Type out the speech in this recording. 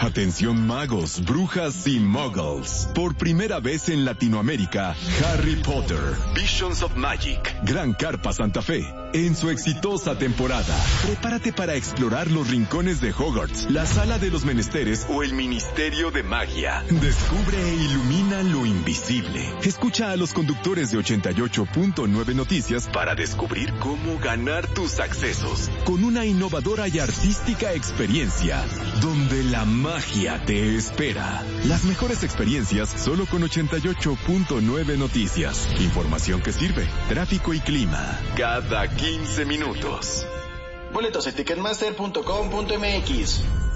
Atención magos, brujas y muggles. Por primera vez en Latinoamérica, Harry Potter, Visions of Magic, Gran Carpa Santa Fe, en su exitosa temporada. Prepárate para explorar los rincones de Hogwarts, la Sala de los Menesteres o el Ministerio de Magia. Descubre e ilumina lo invisible. Escucha a los conductores de 88.9 Noticias para descubrir cómo ganar tus accesos con una innovadora y artística experiencia donde la magia te espera. Las mejores experiencias solo con 88.9 Noticias. Información que sirve. Tráfico y clima. Cada 15 minutos. Boletos en ticketmaster.com.mx.